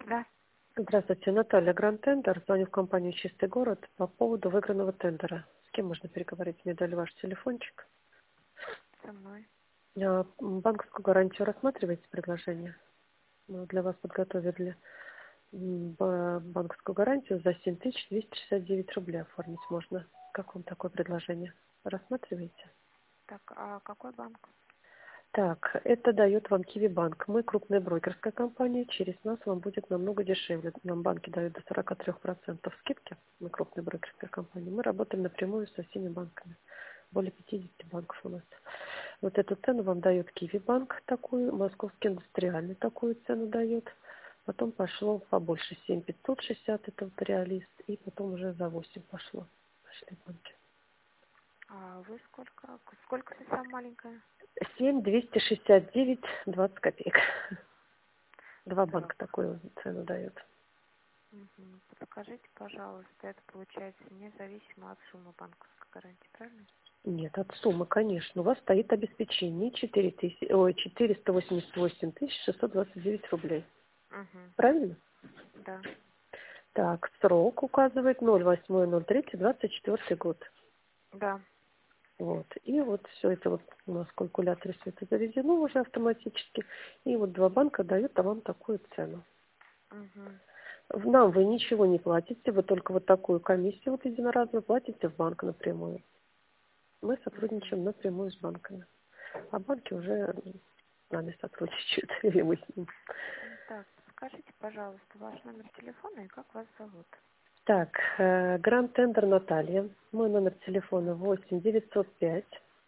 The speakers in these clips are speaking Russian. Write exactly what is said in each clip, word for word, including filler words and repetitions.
Да. Здравствуйте, Наталья, Гранд Тендер. Звоню в компанию «Чистый город» по поводу выигранного тендера. С кем можно переговорить? Мне дали ваш телефончик. Со мной. А, м, Банковскую гарантию рассматриваете предложение? Мы для вас подготовили м, ба- банковскую гарантию за семь тысяч двести шестьдесят девять рублей оформить можно. Как вам такое предложение? Рассматриваете? Так, а какой банк? Так, это дает вам Киви Банк. Мы крупная брокерская компания. Через нас вам будет намного дешевле. Нам банки дают до сорок три процента скидки. Мы крупная брокерская компания. Мы работаем напрямую со всеми банками. Более пятидесяти банков у нас. Вот эту цену вам дает Киви Банк такую, Московский индустриальный такую цену дает. Потом пошло побольше, семь тысяч пятьсот шестьдесят, это вот реалист. И потом уже за восемь пошло. Пошли банки. А вы сколько? Сколько совсем маленькая? семь двести шестьдесят девять двадцать копеек. Два банка Так. такую цену дают. Угу. Подскажите, пожалуйста, это получается независимо от суммы банковской гарантии, правильно? Нет, от суммы, конечно. У вас стоит обеспечение четыре тысячи, ой, четыреста восемьдесят восемь тысяч шестьсот двадцать девять рублей. Угу. Правильно? Да. Так, срок указывает ноль восьмое ноль третье двадцать четвёртый год. Да. Вот. И вот все это вот у нас в калькуляторе все это заведено уже автоматически. И вот два банка дают вам такую цену. Угу. В нам вы ничего не платите, вы только вот такую комиссию вот единоразовую платите в банк напрямую. Мы Угу. сотрудничаем напрямую с банками. А банки уже с нами сотрудничают, или мы с ним. Так, скажите, пожалуйста, ваш номер телефона и как вас зовут? Так, Гранд Тендер Наталья. Мой номер телефона восемь девятьсот пять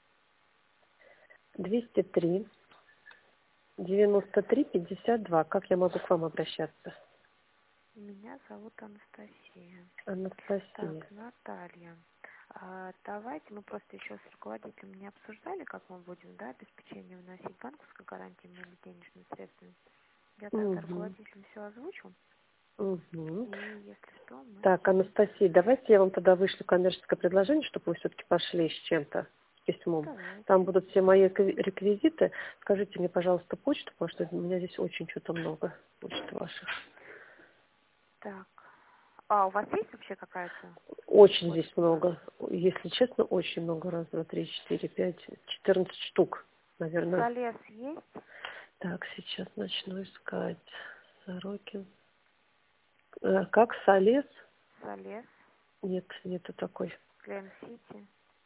двести три девяносто три пятьдесят два. Как я могу к вам обращаться? Меня зовут Анастасия. Анастасия. Так, Наталья. А, давайте мы просто еще с руководителем не обсуждали, как мы будем, да, обеспечение вносить банковской гарантиями или денежными средствами. Я тогда Угу. руководителям все озвучу. Угу. И если что, мы Так, с вами... Анастасия, давайте я вам тогда вышлю коммерческое предложение, чтобы вы все-таки пошли с чем-то, с письмом. Там Давайте. будут все мои рекви- реквизиты. Скажите мне, пожалуйста, почту, потому что у меня здесь очень что-то много почт ваших. Так. А у вас есть вообще какая-то Очень здесь почта наша? много. Если честно, очень много. Раз, два, три, четыре, пять, четырнадцать штук, наверное. Солес есть? Так, сейчас начну искать. Сорокин. Э, Как Солес? Солес. Нет, нету такой. Клем Сити.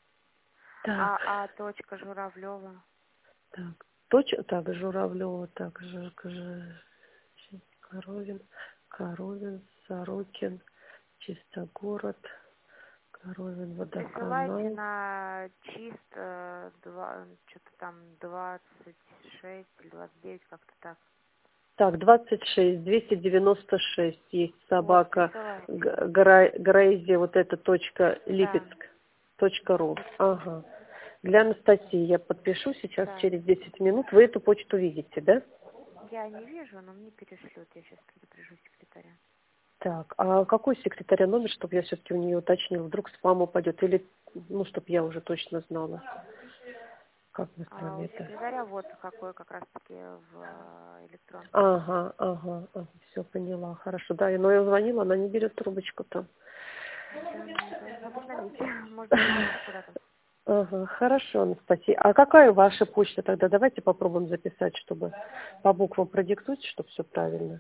А, Так, а точка Журавлева. так. Точно так, Журавлева, так же, же, Коровин, Коровин, Сорокин, Чистогород, Коровин, Присылайте Водоканал. на чист э, два, что-то там двадцать шесть или двадцать девять, как-то так. Так, двадцать шесть, двести девяносто шесть есть Вот, собака присылайте. Г- Гра- Грейзи, вот это точка Да, Липецк, точка ру. Липецк. Ага. Для Анастасии я подпишу сейчас Да. через десять минут. Вы эту почту видите, да? Я не вижу, но мне перешлют. Я сейчас предупрежу секретаря. Так, а какой секретаря номер, чтобы я все-таки у нее уточнила, вдруг спам упадет, или, ну, чтобы я уже точно знала, как мы с А вами у это. секретаря вот какой как раз-таки в э, электронке. Ага, ага, ага, все поняла, хорошо. Да, но я звонила, она не берет трубочку там. Да, не должна быть на месте. Может быть, ушла куда-то. Ага, хорошо, Анастасия. А какая ваша почта тогда? Давайте попробуем записать, чтобы по буквам продиктуйте, чтобы все правильно.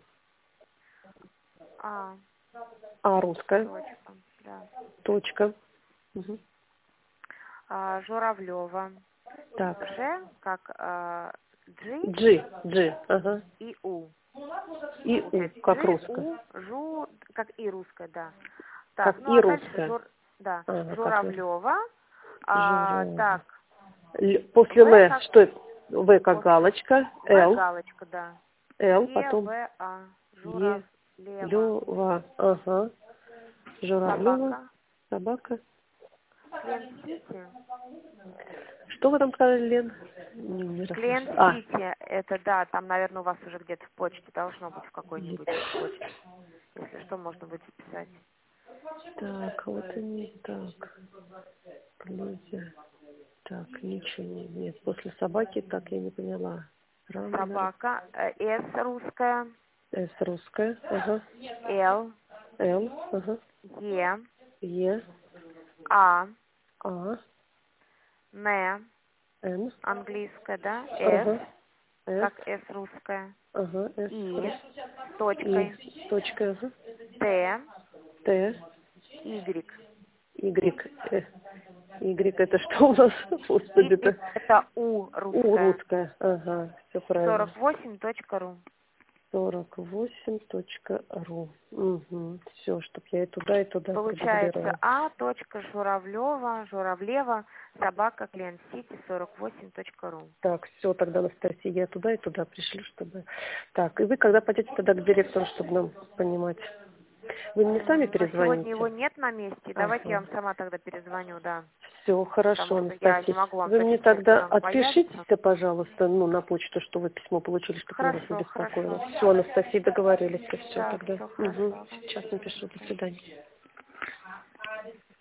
А, А, русская, точка, да. точка. Мгм. А, Журавлева. Так, Ж, как а, G G, G, ага. и У. И У, Получается, как G, русская. У, Жу, как и русская, да. Так, Как ну и а дальше русская. Жур, да, Ага, как и Журавлева. А, Журова. так, Л- После В Л, как что это? В как после галочка, В Л, галочка, да. Л, Е, потом В, А. Е, Журавлева. Лева, ага. Журавлева, Собака. собака. Клиент Сити. Что вы там сказали, Лен? Не, не Клиент расслышала. А, Сити, это да, там, наверное, у вас уже где-то в почте должно быть в есть. какой-нибудь из почт. Если что, можно будет записать. Так, вот и не так. Люди. Так, ничего не, нет. После собаки, так я не поняла. Рамнер. Собака. э, С русская. С русская. Ага. Л. Л. Ага. Е. Е. А. А. Н. Н. Английская, да? С. Ага. С. Как С русская. Ага. С. И. С И. точкой. Точка. Ага. Т. Т. Y. Y. Э. Y это что у нас? Господи-то. Y это У У русская. русская. Ага. Все правильно. сорок восемь точка ру. сорок восемь точка ру. Угу. Все, чтобы я и туда, и туда Получается продублировала. А. Журавлева, Журавлева, собака, клиент сити, сорок восемь точка ру. Так, все, тогда, Анастасия, я туда и туда пришлю, чтобы... Так, и вы когда пойдете тогда к директору, чтобы нам понимать? Вы мне сами М, Но сегодня его перезвоните? нет на месте. Давайте я Ага. вам сама тогда перезвоню, да. Все, хорошо, Потому что я не Анастасия. могу вам Вы мне точно сказать, тогда когда он появится. отпишитесь-то, пожалуйста, ну, на почту, что вы письмо получили, чтобы я вас не Хорошо, беспокоила. хорошо. Все, Анастасия, договорились. Все Да, тогда. все Угу. хорошо. Ага. Сейчас напишу. До свидания.